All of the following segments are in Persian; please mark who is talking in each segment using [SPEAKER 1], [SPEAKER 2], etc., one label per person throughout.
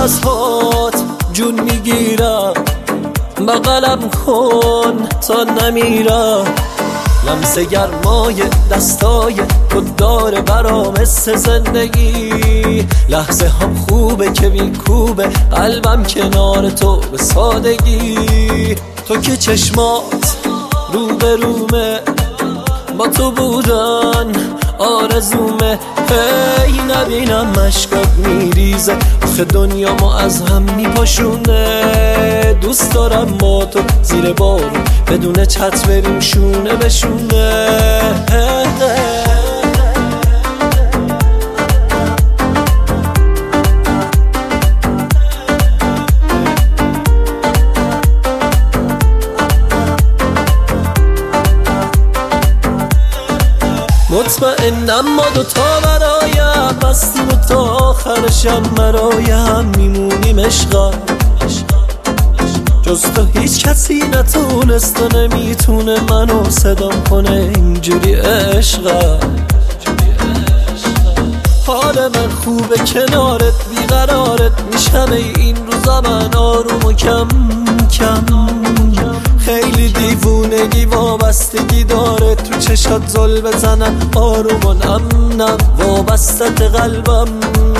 [SPEAKER 1] نفسهات جون میگیرم، بغلم کن تا نمیرم. لمس گرمای دستای تو داره برام حس زندگی. لحظه هم خوبه که میکوبه قلبم کنار تو به سادگی. تو که چشمات رو به رومه، با تو بودن آرزومه. هی نبینم مشکات میریزه، آخه دنیامو از هم میپاشونه. دوست دارم با تو زیر بارون بدون چت بریم شونه به شونه. مطمئنم ما دوتا برایم بستیم و تا آخرشم برایم میمونیم عشقا. جز تو هیچ کسی نتونست و نمیتونه منو صدام کنه اینجوری عشقا. حال من خوبه کنارت بیقرارت میشم این روزا من آروم و کم کم. خیلی دیوونگی وابستگی داره تو چشات زل بزنم آروم و نم نم وابستت قلبم.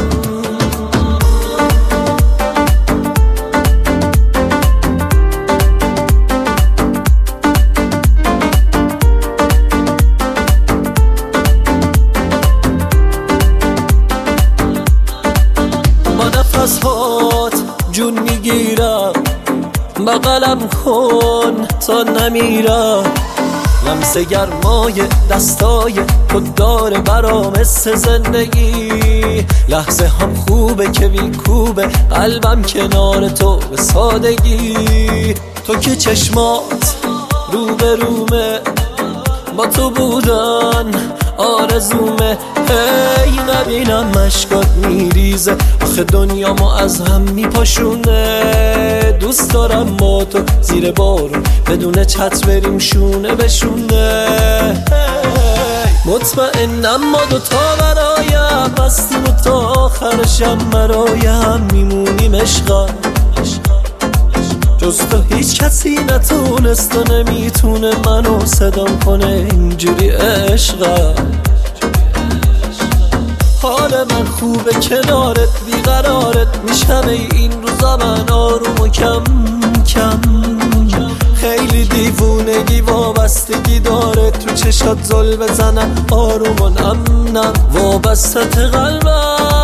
[SPEAKER 1] با نفسهات جون میگیرم، بغلم کن تا نمیرم. لمس گرمای دستای تو داره برام حس زندگی. لحظه هم خوبه که میکوبه قلبم کنار تو به سادگی. تو که چشمات رو به رومه، با تو بودن آرزومه. هی نبینم مشکات میریزه، آخه دنیامو از هم میپاشونه. دوست دارم با تو زیر بارون بدون چت بریم شونه به شونه. مطمئنم ما دوتا برایم بستیم و تا آخرشم برایم میمونیم عشقا. جز تو هیچ کسی نتونست و نمیتونه منو صدام کنه اینجوری عشقا. حال من خوبه کنارت بیقرارت میشم این روزا من آروم و کم کم. خیلی دیوونگی وابستگی داره تو چشات زل بزنم آروم و نم نم وابستت قلبم.